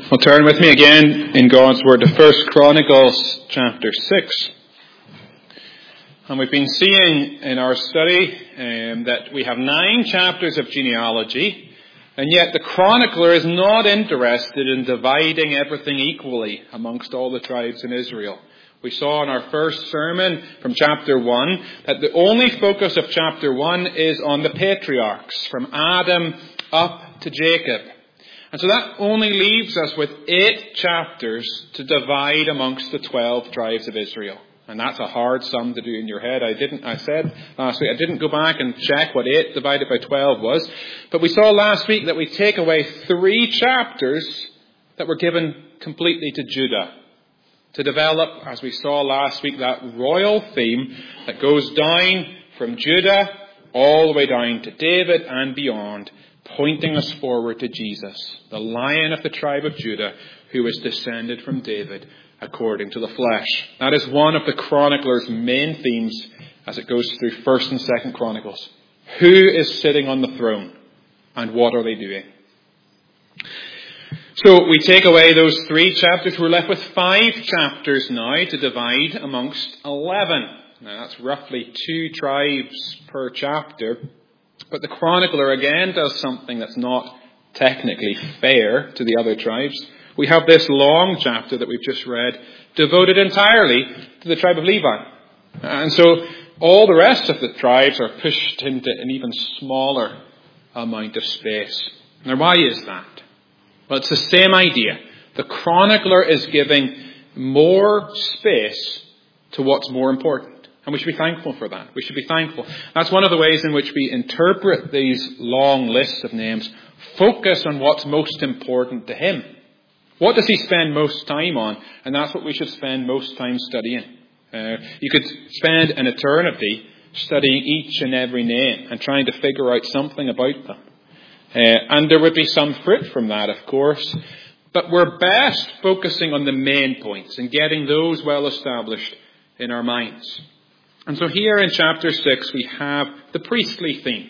Well, turn with me again in God's Word to 1 Chronicles chapter 6. And we've been seeing in our study that we have 9 chapters of genealogy, and yet the chronicler is not interested in dividing everything equally amongst all the tribes in Israel. We saw in our first sermon from chapter 1 that the only focus of chapter 1 is on the patriarchs, from Adam up to Jacob. And so that only leaves us with 8 chapters to divide amongst the 12 tribes of Israel. And that's a hard sum to do in your head. I said last week, I didn't go back and check what 8 divided by 12 was. But we saw last week that we take away 3 chapters that were given completely to Judah, to develop, as we saw last week, that royal theme that goes down from Judah all the way down to David and beyond, pointing us forward to Jesus, the Lion of the tribe of Judah, who is descended from David according to the flesh. That is one of the chronicler's main themes as it goes through 1st and 2nd Chronicles. Who is sitting on the throne and what are they doing? So we take away those 3 chapters. We're left with 5 chapters now to divide amongst 11. Now that's roughly 2 tribes per chapter. But the chronicler again does something that's not technically fair to the other tribes. We have this long chapter that we've just read devoted entirely to the tribe of Levi. And so all the rest of the tribes are pushed into an even smaller amount of space. Now why is that? Well, it's the same idea. The chronicler is giving more space to what's more important. And we should be thankful for that. We should be thankful. That's one of the ways in which we interpret these long lists of names. Focus on what's most important to him. What does he spend most time on? And that's what we should spend most time studying. You could spend an eternity studying each and every name and trying to figure out something about them. And there would be some fruit from that, of course. But we're best focusing on the main points and getting those well established in our minds. And so here in chapter 6 we have the priestly theme.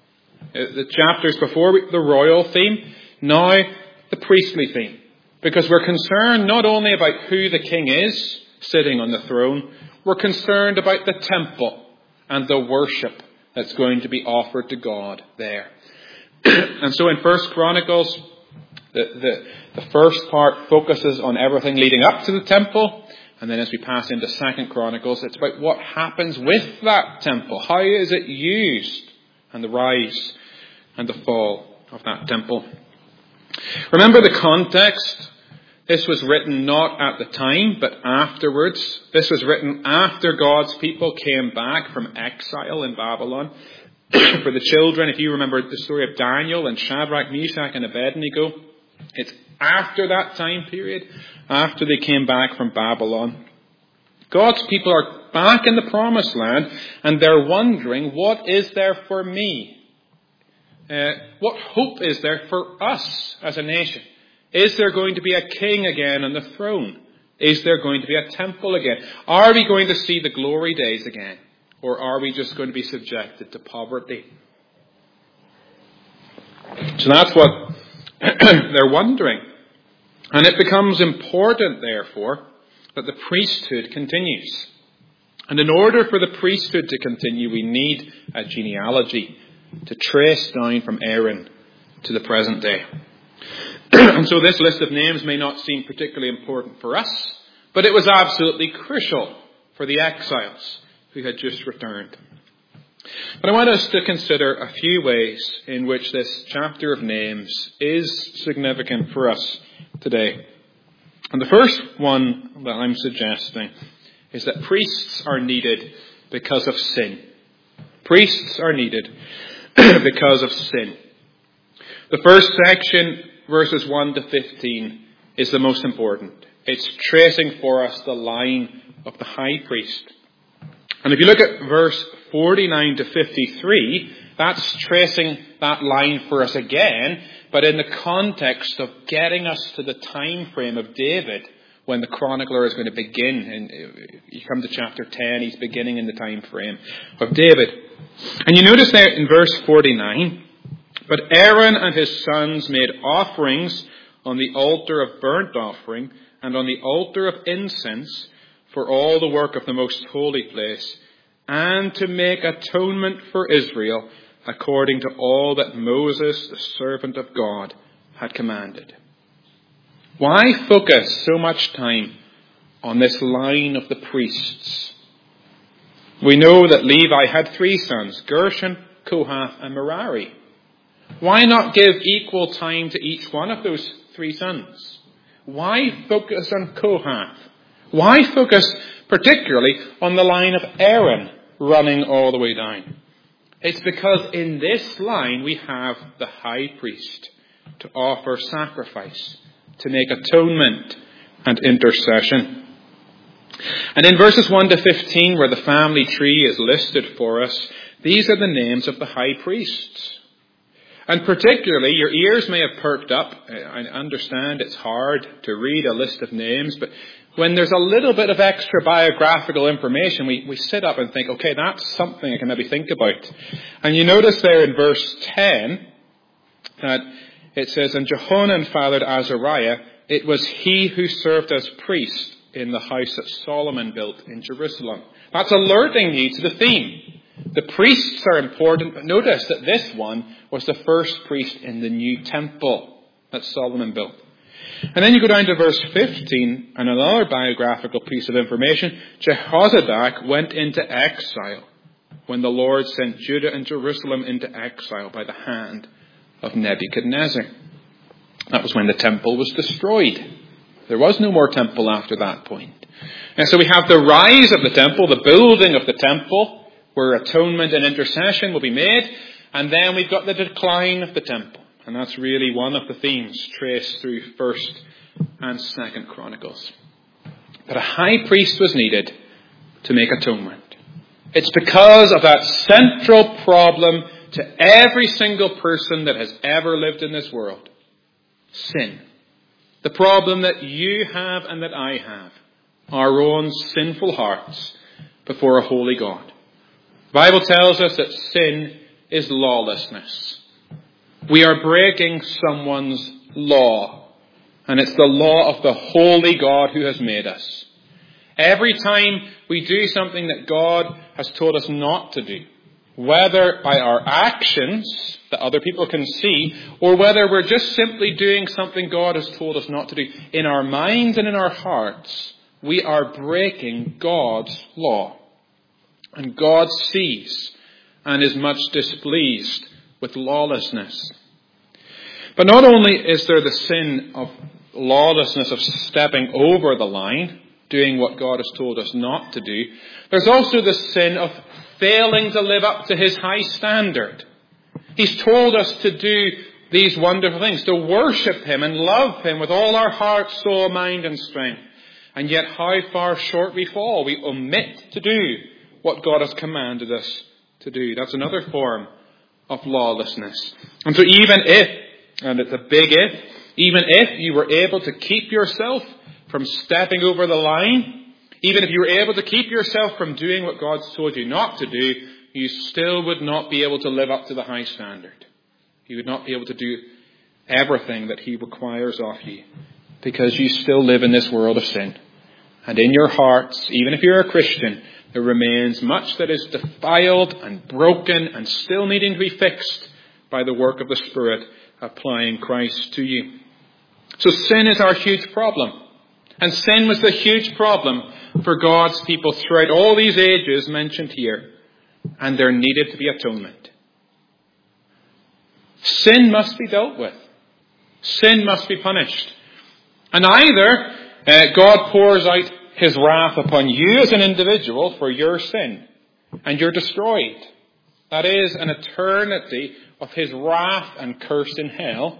The chapters before the royal theme, now the priestly theme. Because we're concerned not only about who the king is sitting on the throne, we're concerned about the temple and the worship that's going to be offered to God there. And so in 1 Chronicles, the first part focuses on everything leading up to the temple. And then as we pass into 2 Chronicles, it's about what happens with that temple. How is it used? And the rise and the fall of that temple. Remember the context. This was written not at the time, but afterwards. This was written after God's people came back from exile in Babylon. For the children, if you remember the story of Daniel and Shadrach, Meshach and Abednego, it's after that time period, after they came back from Babylon. God's people are back in the promised land and they're wondering, what is there for me? What hope is there for us as a nation? Is there going to be a king again on the throne? Is there going to be a temple again? Are we going to see the glory days again? Or are we just going to be subjected to poverty? So that's what they're wondering. And it becomes important, therefore, that the priesthood continues. And in order for the priesthood to continue, we need a genealogy to trace down from Aaron to the present day. And so this list of names may not seem particularly important for us, but it was absolutely crucial for the exiles who had just returned. But I want us to consider a few ways in which this chapter of names is significant for us today. And the first one that I'm suggesting is that priests are needed because of sin. Priests are needed because of sin. The first section, verses 1 to 15, is the most important. It's tracing for us the line of the high priest. And if you look at verse 49 to 53, that's tracing that line for us again, but in the context of getting us to the time frame of David when the chronicler is going to begin. And you come to chapter 10, he's beginning in the time frame of David. And you notice there in verse 49, but Aaron and his sons made offerings on the altar of burnt offering, and on the altar of incense for all the work of the most holy place, and to make atonement for Israel according to all that Moses, the servant of God, had commanded. Why focus so much time on this line of the priests? We know that Levi had 3 sons, Gershon, Kohath, and Merari. Why not give equal time to each one of those 3 sons? Why focus on Kohath? Why focus particularly on the line of Aaron running all the way down? It's because in this line we have the high priest to offer sacrifice, to make atonement and intercession. And in verses 1 to 15, where the family tree is listed for us, these are the names of the high priests. And particularly, your ears may have perked up. I understand it's hard to read a list of names, but when there's a little bit of extra biographical information, we sit up and think, okay, that's something I can maybe think about. And you notice there in verse 10 that it says, and Jehohanan fathered Azariah. It was he who served as priest in the house that Solomon built in Jerusalem. That's alerting you to the theme. The priests are important, but notice that this one was the first priest in the new temple that Solomon built. And then you go down to verse 15, and another biographical piece of information. Jehozadak went into exile when the Lord sent Judah and Jerusalem into exile by the hand of Nebuchadnezzar. That was when the temple was destroyed. There was no more temple after that point. And so we have the rise of the temple, the building of the temple, where atonement and intercession will be made. And then we've got the decline of the temple. And that's really one of the themes traced through 1st and 2nd Chronicles. But a high priest was needed to make atonement. It's because of that central problem to every single person that has ever lived in this world. Sin. The problem that you have and that I have. Our own sinful hearts before a holy God. The Bible tells us that sin is lawlessness. We are breaking someone's law. And it's the law of the holy God who has made us. Every time we do something that God has told us not to do, whether by our actions that other people can see, or whether we're just simply doing something God has told us not to do, in our minds and in our hearts, we are breaking God's law. And God sees and is much displeased with lawlessness. But not only is there the sin of lawlessness of stepping over the line, doing what God has told us not to do, there's also the sin of failing to live up to his high standard. He's told us to do these wonderful things, to worship him and love him with all our heart, soul, mind and strength. And yet how far short we fall. We omit to do what God has commanded us to do. That's another form of lawlessness. And so even if, and it's a big if, even if you were able to keep yourself from stepping over the line, even if you were able to keep yourself from doing what God's told you not to do, you still would not be able to live up to the high standard. You would not be able to do everything that he requires of you, because you still live in this world of sin. And in your hearts, even if you're a Christian, there remains much that is defiled and broken and still needing to be fixed by the work of the Spirit applying Christ to you. So sin is our huge problem. And sin was the huge problem for God's people throughout all these ages mentioned here. And there needed to be atonement. Sin must be dealt with. Sin must be punished. And either God pours out his wrath upon you as an individual for your sin, and you're destroyed. That is an eternity of his wrath and curse in hell.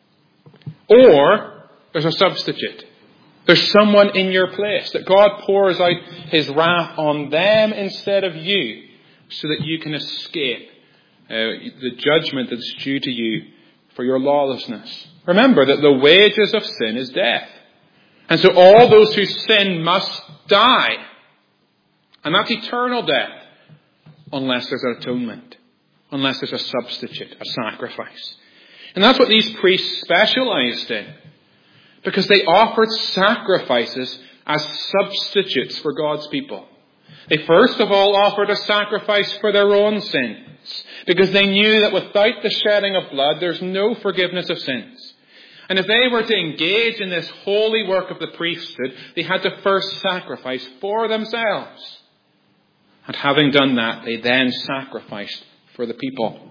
Or there's a substitute. There's someone in your place, that God pours out his wrath on them instead of you, so that you can escape the judgment that's due to you for your lawlessness. Remember that the wages of sin is death. And so all those who sin must die. And that's eternal death. Unless there's an atonement. Unless there's a substitute, a sacrifice. And that's what these priests specialized in. Because they offered sacrifices as substitutes for God's people. They first of all offered a sacrifice for their own sins, because they knew that without the shedding of blood, there's no forgiveness of sins. And if they were to engage in this holy work of the priesthood, they had to first sacrifice for themselves. And having done that, they then sacrificed for the people.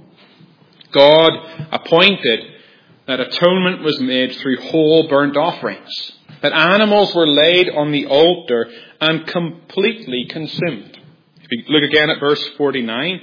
God appointed that atonement was made through whole burnt offerings, that animals were laid on the altar and completely consumed. If you look again at verse 49,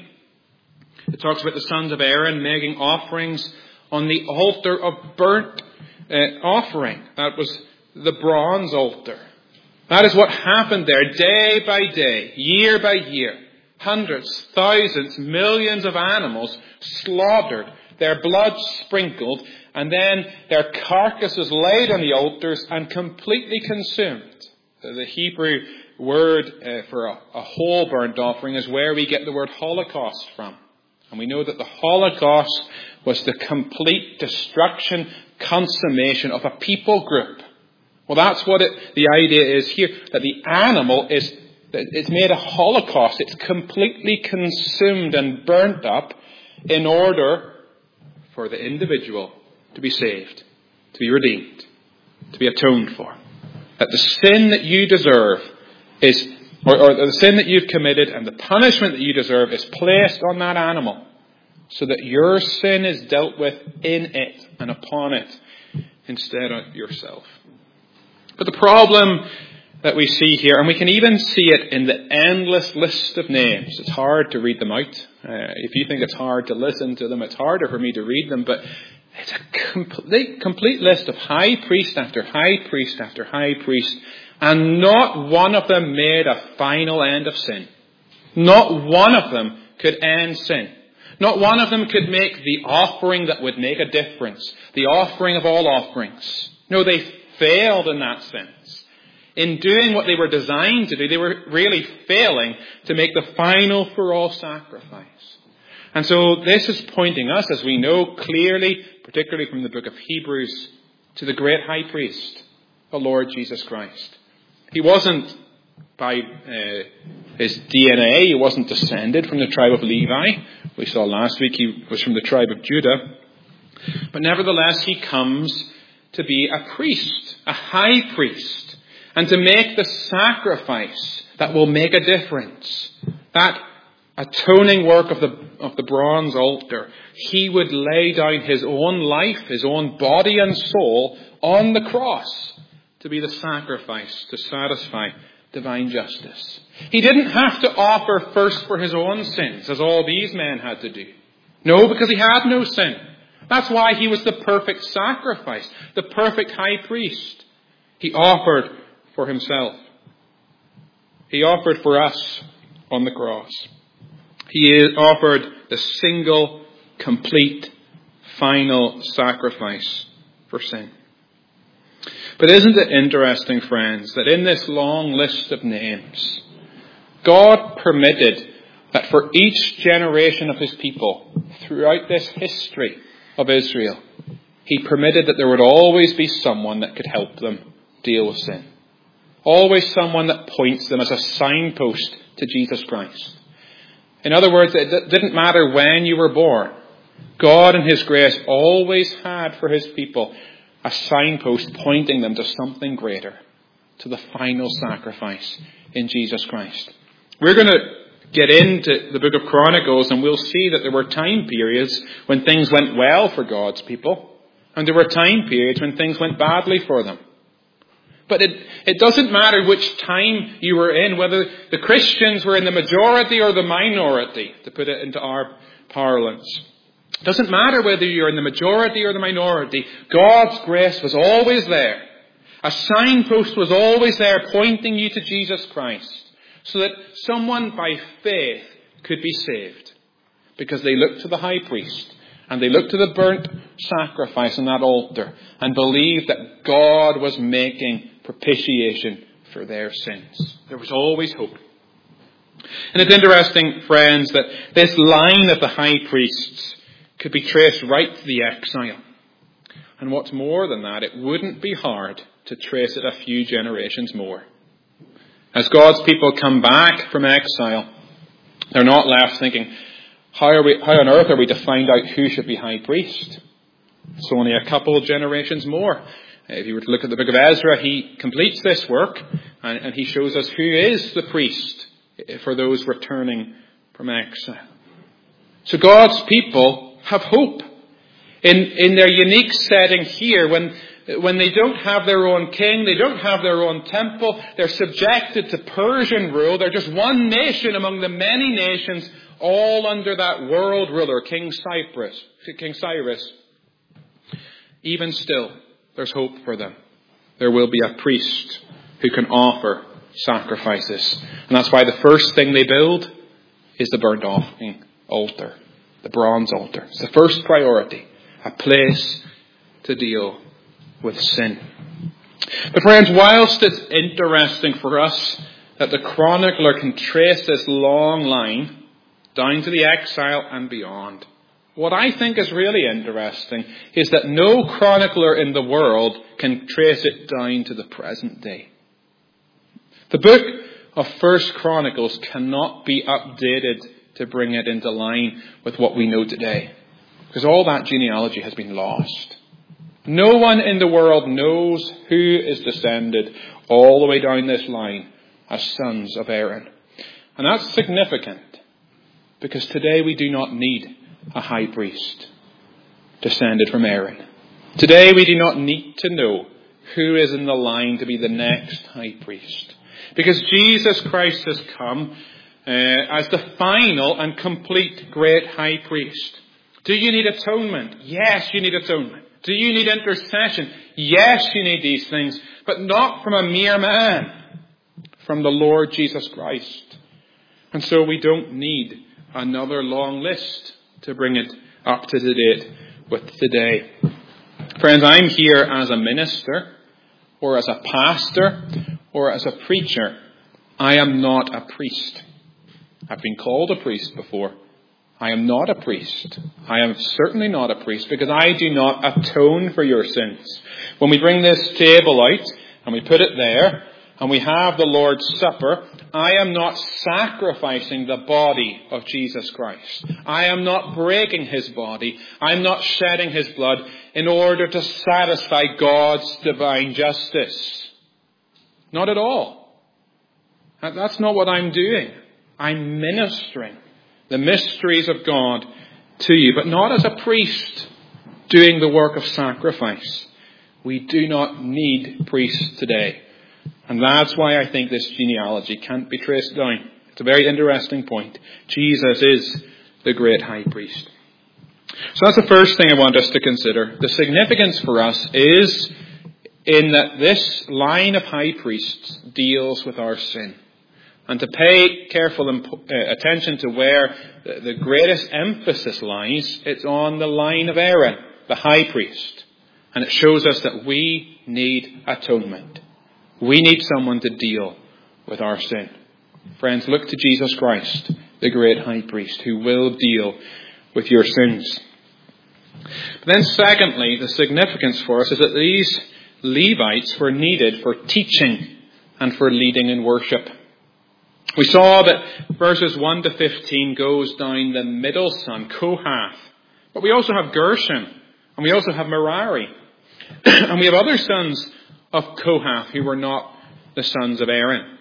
it talks about the sons of Aaron making offerings on the altar of burnt offering. That was the bronze altar. That is what happened there day by day, year by year. Hundreds, thousands, millions of animals slaughtered, their blood sprinkled, and then their carcasses laid on the altars and completely consumed. The Hebrew word for a whole burnt offering is where we get the word Holocaust from. And we know that the Holocaust was the complete destruction, consummation of a people group. Well, that's what the idea is here, that the animal it's made a holocaust. It's completely consumed and burnt up in order for the individual to be saved, to be redeemed, to be atoned for. That the sin that you deserve is, or the sin that you've committed and the punishment that you deserve is placed on that animal, so that your sin is dealt with in it and upon it instead of yourself. But the problem that we see here, and we can even see it in the endless list of names. It's hard to read them out. If you think it's hard to listen to them, it's harder for me to read them. But it's a complete list of high priest after high priest after high priest. And not one of them made a final end of sin. Not one of them could end sin. Not one of them could make the offering that would make a difference. The offering of all offerings. No, they failed in that sense. In doing what they were designed to do, they were really failing to make the final for all sacrifice. And so this is pointing us, as we know clearly, particularly from the book of Hebrews, to the great high priest, the Lord Jesus Christ. He wasn't by his DNA, he wasn't descended from the tribe of Levi. We saw last week he was from the tribe of Judah. But nevertheless, he comes to be a priest, a high priest, and to make the sacrifice that will make a difference. That atoning work of the bronze altar. He would lay down his own life, his own body and soul on the cross to be the sacrifice to satisfy divine justice. He didn't have to offer first for his own sins, as all these men had to do. No, because he had no sin. That's why he was the perfect sacrifice, the perfect high priest. He offered for himself. He offered for us on the cross. He offered the single, complete, final sacrifice for sin. But isn't it interesting, friends, that in this long list of names, God permitted that for each generation of his people, throughout this history of Israel, he permitted that there would always be someone that could help them deal with sin. Always someone that points them as a signpost to Jesus Christ. In other words, it didn't matter when you were born. God in his grace always had for his people a signpost pointing them to something greater, to the final sacrifice in Jesus Christ. We're going to get into the book of Chronicles and we'll see that there were time periods when things went well for God's people, and there were time periods when things went badly for them. But it doesn't matter which time you were in, whether the Christians were in the majority or the minority, to put it into our parlance. It doesn't matter whether you're in the majority or the minority. God's grace was always there. A signpost was always there pointing you to Jesus Christ, so that someone by faith could be saved. Because they looked to the high priest, and they looked to the burnt sacrifice on that altar, and believed that God was making propitiation for their sins. There was always hope. And it's interesting, friends, that this line of the high priests could be traced right to the exile. And what's more than that, it wouldn't be hard to trace it a few generations more. As God's people come back from exile, they're not left thinking, how on earth are we to find out who should be high priest? It's only a couple of generations more. If you were to look at the book of Ezra, he completes this work and he shows us who is the priest for those returning from exile. So God's people have hope. In their unique setting here, when they don't have their own king, they don't have their own temple, they're subjected to Persian rule, they're just one nation among the many nations, all under that world ruler, King Cyrus. Even still, there's hope for them. There will be a priest who can offer sacrifices. And that's why the first thing they build is the burnt offering altar, the bronze altar. It's the first priority, a place to deal with sin. But friends, whilst it's interesting for us that the chronicler can trace this long line down to the exile and beyond, what I think is really interesting is that no chronicler in the world can trace it down to the present day. The book of 1 Chronicles cannot be updated to bring it into line with what we know today, because all that genealogy has been lost. No one in the world knows who is descended all the way down this line as sons of Aaron. And that's significant, because today we do not need a high priest descended from Aaron. Today we do not need to know who is in the line to be the next high priest, because Jesus Christ has come as the final and complete great high priest. Do you need atonement? Yes, you need atonement. Do you need intercession? Yes, you need these things, but not from a mere man, from the Lord Jesus Christ. And so we don't need another long list to bring it up to date with today. Friends, I'm here as a minister, or as a pastor, or as a preacher. I am not a priest. I've been called a priest before. I am not a priest. I am certainly not a priest, because I do not atone for your sins. When we bring this table out and we put it there and we have the Lord's Supper, I am not sacrificing the body of Jesus Christ. I am not breaking his body. I'm not shedding his blood in order to satisfy God's divine justice. Not at all. That's not what I'm doing. I'm ministering the mysteries of God to you, but not as a priest doing the work of sacrifice. We do not need priests today. And that's why I think this genealogy can't be traced down. It's a very interesting point. Jesus is the great high priest. So that's the first thing I want us to consider. The significance for us is in that this line of high priests deals with our sin. And to pay careful attention to where the greatest emphasis lies, it's on the line of Aaron, the high priest. And it shows us that we need atonement. We need someone to deal with our sin. Friends, look to Jesus Christ, the great high priest, who will deal with your sins. But then secondly, the significance for us is that these Levites were needed for teaching and for leading in worship. We saw that verses 1 to 15 goes down the middle son, Kohath. But we also have Gershon, and we also have Merari. And we have other sons of Kohath who were not the sons of Aaron.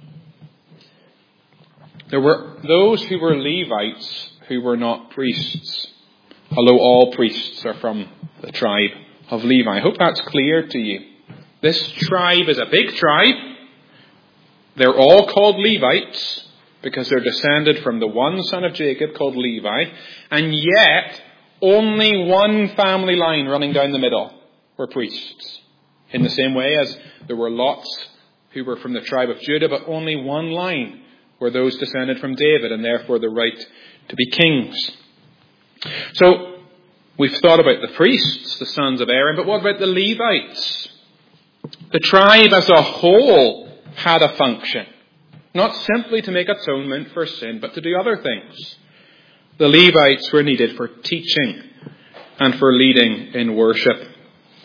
There were those who were Levites who were not priests, although all priests are from the tribe of Levi. I hope that's clear to you. This tribe is a big tribe. They're all called Levites because they're descended from the one son of Jacob called Levi, and yet only one family line running down the middle were priests. In the same way as there were lots who were from the tribe of Judah, but only one line were those descended from David, and therefore the right to be kings. So we've thought about the priests, the sons of Aaron, but what about the Levites? The tribe as a whole had a function, not simply to make atonement for sin, but to do other things. The Levites were needed for teaching and for leading in worship.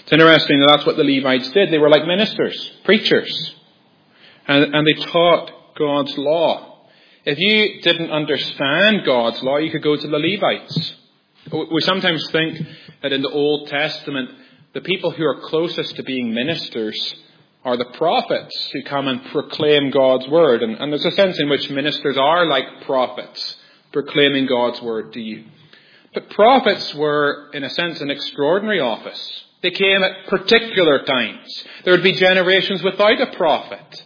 It's interesting that that's what the Levites did. They were like ministers, preachers. And they taught God's law. If you didn't understand God's law, you could go to the Levites. We sometimes think that in the Old Testament, the people who are closest to being ministers are the prophets who come and proclaim God's word. And there's a sense in which ministers are like prophets, proclaiming God's word to you. But prophets were, in a sense, an extraordinary office. They came at particular times. There would be generations without a prophet.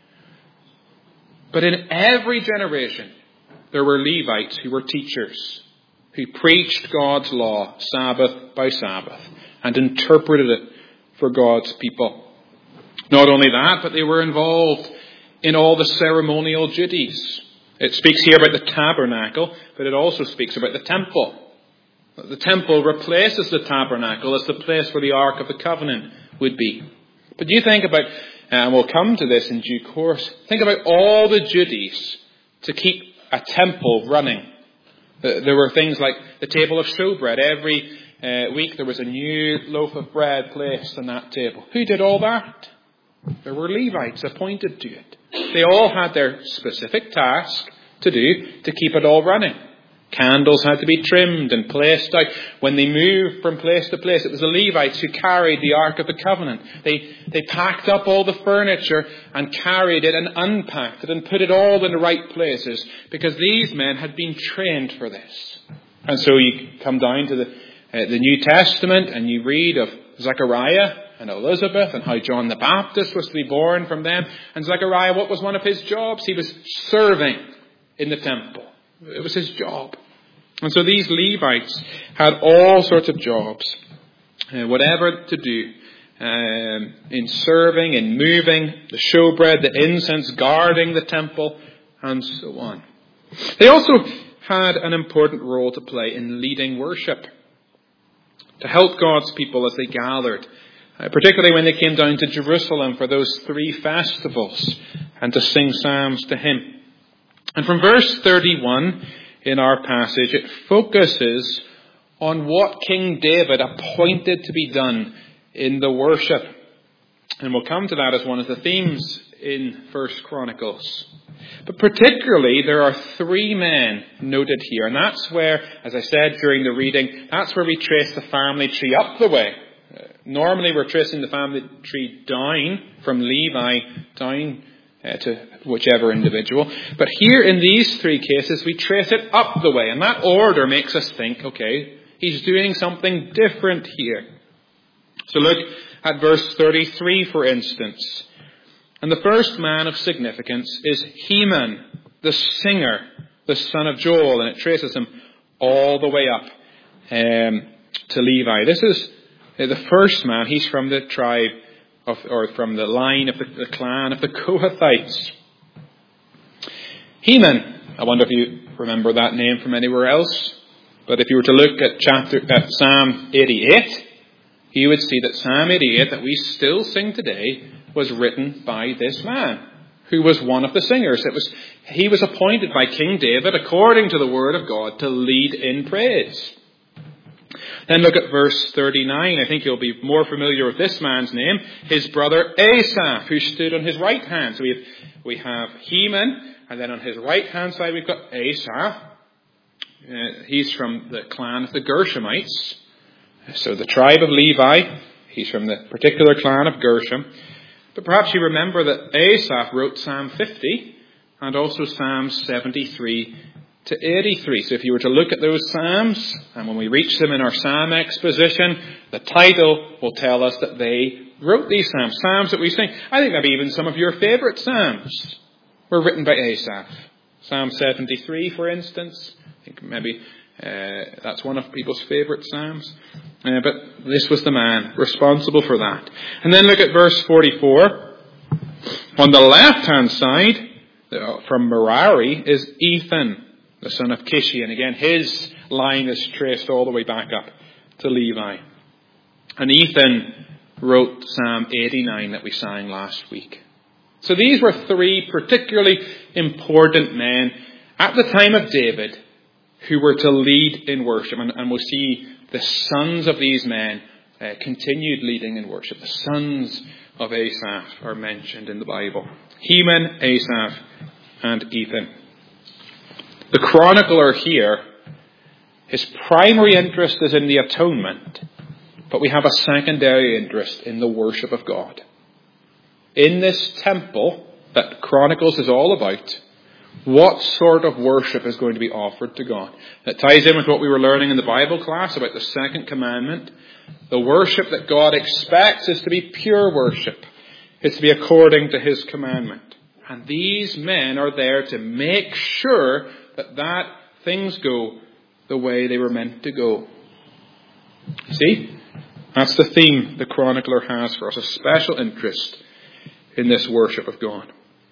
But in every generation, there were Levites who were teachers, who preached God's law Sabbath by Sabbath and interpreted it for God's people. Not only that, but they were involved in all the ceremonial duties. It speaks here about the tabernacle, but it also speaks about the temple. The temple replaces the tabernacle as the place where the Ark of the Covenant would be. But you think about, and we'll come to this in due course, think about all the duties to keep a temple running. There were things like the table of showbread. Every week there was a new loaf of bread placed on that table. Who did all that? There were Levites appointed to it. They all had their specific task to do to keep it all running. Candles had to be trimmed and placed out. When they moved from place to place, it was the Levites who carried the Ark of the Covenant. They packed up all the furniture and carried it and unpacked it and put it all in the right places because these men had been trained for this. And so you come down to the New Testament and you read of Zechariah and Elizabeth and how John the Baptist was to be born from them. And Zechariah, what was one of his jobs? He was serving in the temple. It was his job. And so these Levites had all sorts of jobs, whatever to do, in serving, in moving, the showbread, the incense, guarding the temple, and so on. They also had an important role to play in leading worship, to help God's people as they gathered, particularly when they came down to Jerusalem for those 3 festivals, and to sing psalms to Him. And from verse 31 in our passage, it focuses on what King David appointed to be done in the worship. And we'll come to that as one of the themes in 1 Chronicles. But particularly, there are 3 men noted here. And that's where, as I said during the reading, that's where we trace the family tree up the way. Normally, we're tracing the family tree down from Levi down to whichever individual. But here in these 3 cases, we trace it up the way. And that order makes us think, okay, he's doing something different here. So look at verse 33, for instance. And the first man of significance is Heman, the singer, the son of Joel. And it traces him all the way up to Levi. This is the first man. He's from the tribe or from the line of the clan of the Kohathites. Heman, I wonder if you remember that name from anywhere else. But if you were to look at Psalm 88, you would see that Psalm 88 that we still sing today was written by this man, who was one of the singers. He was appointed by King David, according to the word of God, to lead in praise. Then look at verse 39. I think you'll be more familiar with this man's name. His brother Asaph, who stood on his right hand. So we have Heman, and then on his right hand side we've got Asaph. He's from the clan of the Gershonites. So the tribe of Levi. He's from the particular clan of Gershom. But perhaps you remember that Asaph wrote Psalm 50 and also Psalm 73 to 83. So if you were to look at those Psalms, and when we reach them in our Psalm exposition, the title will tell us that they wrote these Psalms. Psalms that we sing. I think maybe even some of your favourite Psalms were written by Asaph. Psalm 73, for instance. I think maybe that's one of people's favourite Psalms. But this was the man responsible for that. And then look at verse 44. On the left-hand side, from Merari, is Ethan, the son of Kishi. And again, his line is traced all the way back up to Levi. And Ethan wrote Psalm 89 that we sang last week. So these were 3 particularly important men at the time of David who were to lead in worship. And we'll see the sons of these men continued leading in worship. The sons of Asaph are mentioned in the Bible. Heman, Asaph, and Ethan. The chronicler here, his primary interest is in the atonement, but we have a secondary interest in the worship of God. In this temple that Chronicles is all about, what sort of worship is going to be offered to God? That ties in with what we were learning in the Bible class about the second commandment. The worship that God expects is to be pure worship. It's to be according to his commandment. And these men are there to make sure that things go the way they were meant to go. See? That's the theme the chronicler has for us, a special interest in this worship of God.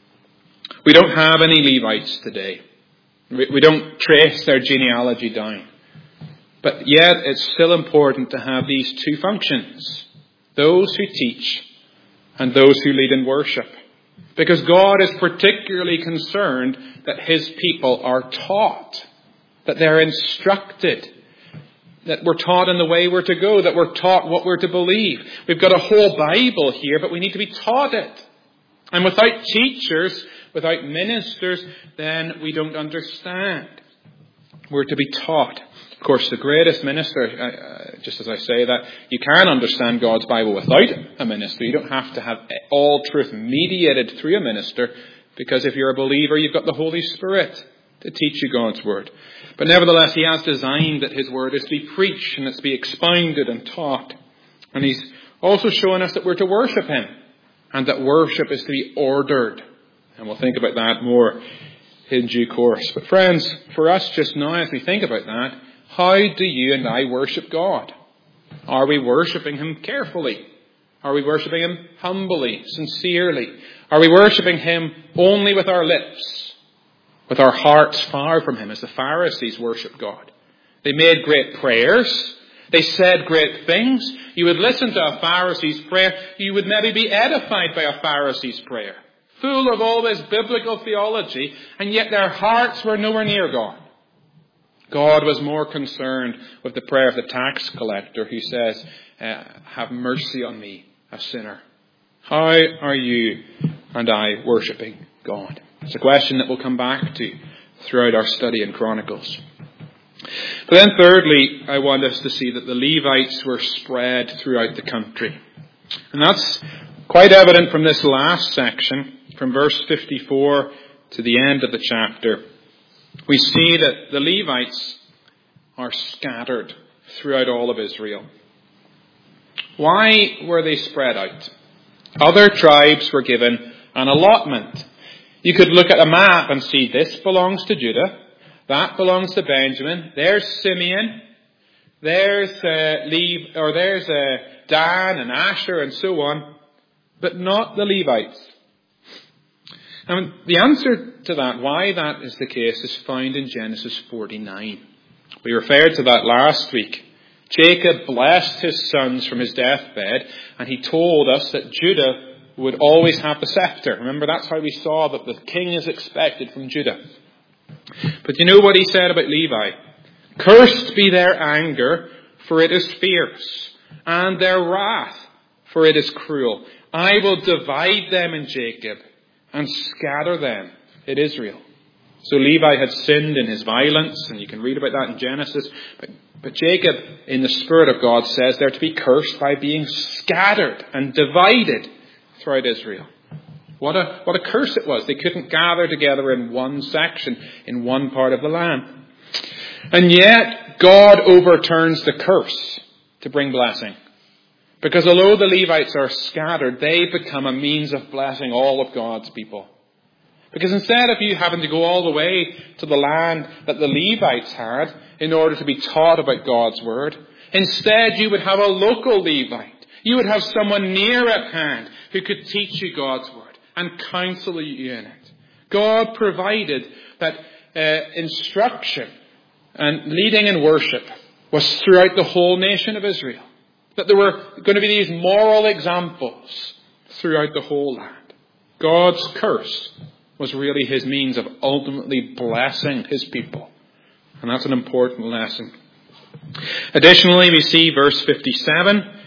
We don't have any Levites today. We don't trace their genealogy down. But yet it's still important to have these two functions. Those who teach and those who lead in worship. Because God is particularly concerned that his people are taught. That they're instructed. That we're taught in the way we're to go. That we're taught what we're to believe. We've got a whole Bible here, but we need to be taught it. And without teachers, without ministers, then we don't understand. We're to be taught. Of course, the greatest minister, just as I say that, you can understand God's Bible without a minister. You don't have to have all truth mediated through a minister, because if you're a believer, you've got the Holy Spirit to teach you God's Word. But nevertheless, he has designed that his Word is to be preached and it's to be expounded and taught. And he's also showing us that we're to worship him. And that worship is to be ordered. And we'll think about that more in due course. But friends, for us just now, as we think about that, how do you and I worship God? Are we worshipping him carefully? Are we worshipping him humbly, sincerely? Are we worshipping him only with our lips, with our hearts far from him, as the Pharisees worshipped God? They made great prayers. They said great things. You would listen to a Pharisee's prayer. You would maybe be edified by a Pharisee's prayer. Full of all this biblical theology, and yet their hearts were nowhere near God. God was more concerned with the prayer of the tax collector who says, have mercy on me, a sinner. How are you and I worshipping God? It's a question that we'll come back to throughout our study in Chronicles. But then thirdly, I want us to see that the Levites were spread throughout the country. And that's quite evident from this last section, from verse 54 to the end of the chapter. We see that the Levites are scattered throughout all of Israel. Why were they spread out? Other tribes were given an allotment. You could look at a map and see this belongs to Judah. That belongs to Benjamin. There's Simeon. There's Dan and Asher and so on. But not the Levites. And the answer to that, why that is the case, is found in Genesis 49. We referred to that last week. Jacob blessed his sons from his deathbed, and he told us that Judah would always have the scepter. Remember, that's how we saw that the king is expected from Judah. But you know what he said about Levi? Cursed be their anger, for it is fierce, and their wrath, for it is cruel. I will divide them in Jacob and scatter them in Israel. So Levi had sinned in his violence, and you can read about that in Genesis. But Jacob, in the Spirit of God, says they're to be cursed by being scattered and divided throughout Israel. What a curse it was. They couldn't gather together in one section, in one part of the land. And yet, God overturns the curse to bring blessing. Because although the Levites are scattered, they become a means of blessing all of God's people. Because instead of you having to go all the way to the land that the Levites had in order to be taught about God's Word, instead you would have a local Levite. You would have someone near at hand who could teach you God's Word and counsel you in it. God provided that instruction and leading in worship was throughout the whole nation of Israel. That there were going to be these moral examples throughout the whole land. God's curse was really his means of ultimately blessing his people. And that's an important lesson. Additionally, we see verse 57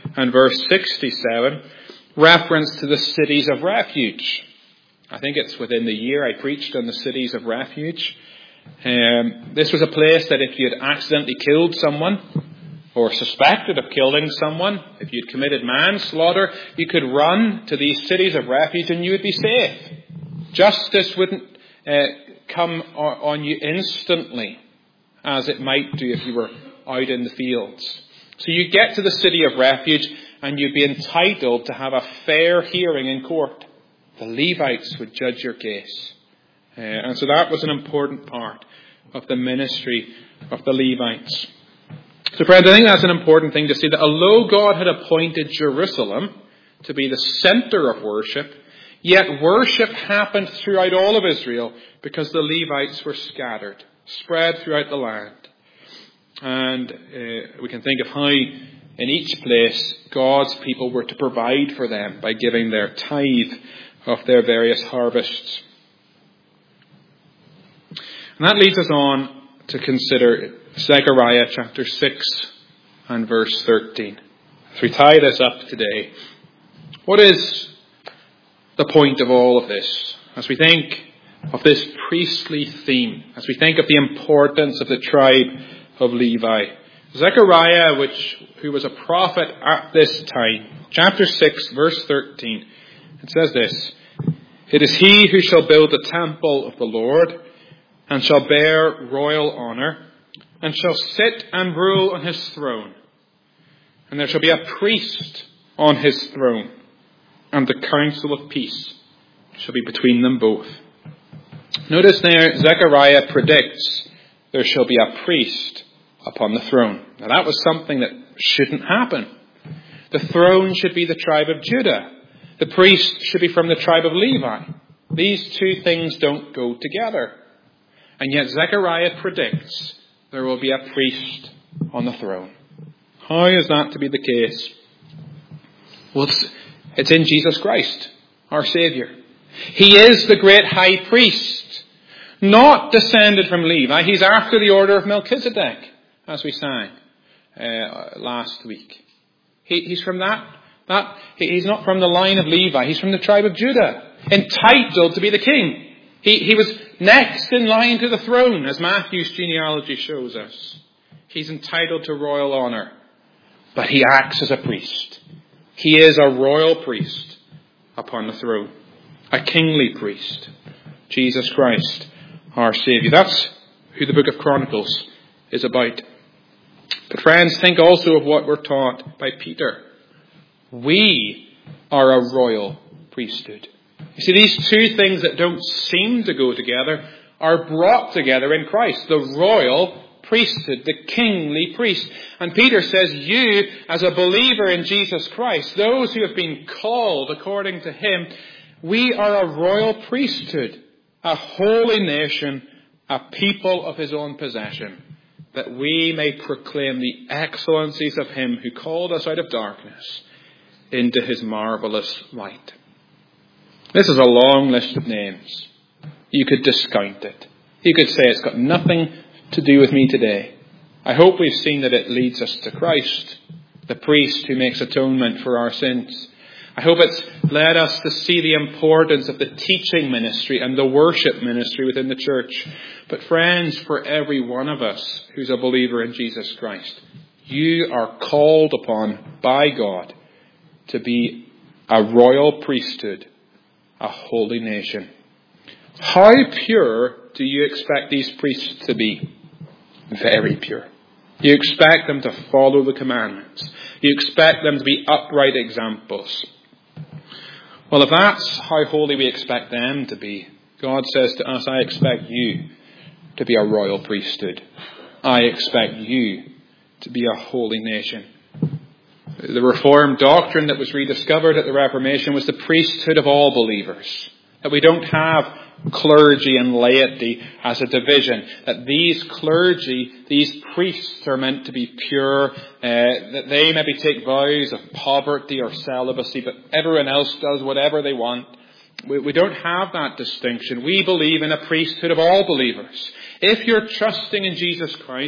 and verse 67, reference to the cities of refuge. I think it's within the year I preached on the cities of refuge. This was a place that if you had accidentally killed someone, or suspected of killing someone, if you'd committed manslaughter, you could run to these cities of refuge and you would be safe. Justice wouldn't come on you instantly, as it might do if you were out in the fields. So you get to the city of refuge and you'd be entitled to have a fair hearing in court. The Levites would judge your case. And so that was an important part of the ministry of the Levites. So friends, I think that's an important thing to see, that although God had appointed Jerusalem to be the center of worship, yet worship happened throughout all of Israel because the Levites were scattered, spread throughout the land. And we can think of how in each place God's people were to provide for them by giving their tithe of their various harvests. And that leads us on to consider Zechariah chapter 6 and verse 13. As we tie this up today, what is the point of all of this? As we think of this priestly theme, as we think of the importance of the tribe of Levi, Zechariah, who was a prophet at this time, chapter 6, verse 13, it says this: "It is he who shall build the temple of the Lord, and shall bear royal honour, and shall sit and rule on his throne. And there shall be a priest on his throne, and the council of peace shall be between them both." Notice there, Zechariah predicts there shall be a priest upon the throne. Now that was something that shouldn't happen. The throne should be the tribe of Judah. The priest should be from the tribe of Levi. These two things don't go together. And yet Zechariah predicts there will be a priest on the throne. How is that to be the case? Well, it's in Jesus Christ, our Saviour. He is the great high priest, not descended from Levi. He's after the order of Melchizedek, as we sang last week. He's from he's not from the line of Levi. He's from the tribe of Judah, entitled to be the king. He was next in line to the throne, as Matthew's genealogy shows us. He's entitled to royal honour, but he acts as a priest. He is a royal priest upon the throne, a kingly priest, Jesus Christ, our Saviour. That's who the book of Chronicles is about. But friends, think also of what we're taught by Peter. We are a royal priesthood. You see, these two things that don't seem to go together are brought together in Christ. The royal priesthood, the kingly priest. And Peter says, you, as a believer in Jesus Christ, those who have been called according to him, we are a royal priesthood, a holy nation, a people of his own possession, that we may proclaim the excellencies of him who called us out of darkness into his marvellous light. This is a long list of names. You could discount it. You could say it's got nothing to do with me today. I hope we've seen that it leads us to Christ, the priest who makes atonement for our sins. I hope it's led us to see the importance of the teaching ministry and the worship ministry within the church. But friends, for every one of us who's a believer in Jesus Christ, you are called upon by God to be a royal priesthood, a holy nation. How pure do you expect these priests to be? Very pure. You expect them to follow the commandments. You expect them to be upright examples. Well, if that's how holy we expect them to be, God says to us, I expect you to be a royal priesthood. I expect you to be a holy nation. The Reformed doctrine that was rediscovered at the Reformation was the priesthood of all believers. That we don't have clergy and laity as a division. That these clergy, these priests are meant to be pure. That they maybe take vows of poverty or celibacy, but everyone else does whatever they want. We don't have that distinction. We believe in a priesthood of all believers. If you're trusting in Jesus Christ,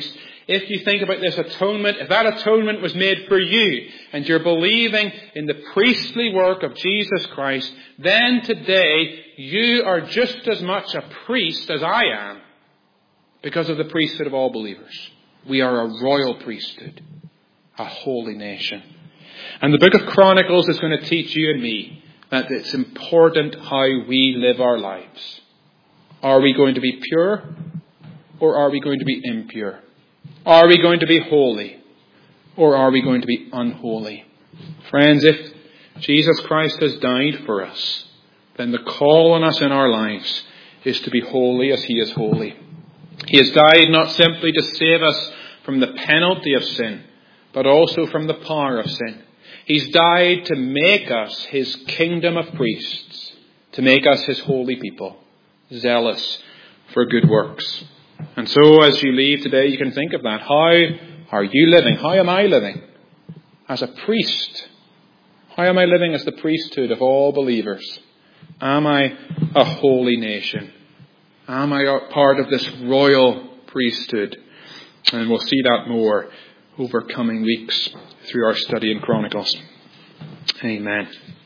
if you think about this atonement, if that atonement was made for you and you're believing in the priestly work of Jesus Christ, then today you are just as much a priest as I am because of the priesthood of all believers. We are a royal priesthood, a holy nation. And the book of Chronicles is going to teach you and me that it's important how we live our lives. Are we going to be pure or are we going to be impure? Are we going to be holy or are we going to be unholy? Friends, if Jesus Christ has died for us, then the call on us in our lives is to be holy as he is holy. He has died not simply to save us from the penalty of sin, but also from the power of sin. He's died to make us his kingdom of priests, to make us his holy people, zealous for good works. And so as you leave today, you can think of that. How are you living? How am I living? As a priest. How am I living as the priesthood of all believers? Am I a holy nation? Am I a part of this royal priesthood? And we'll see that more over coming weeks through our study in Chronicles. Amen.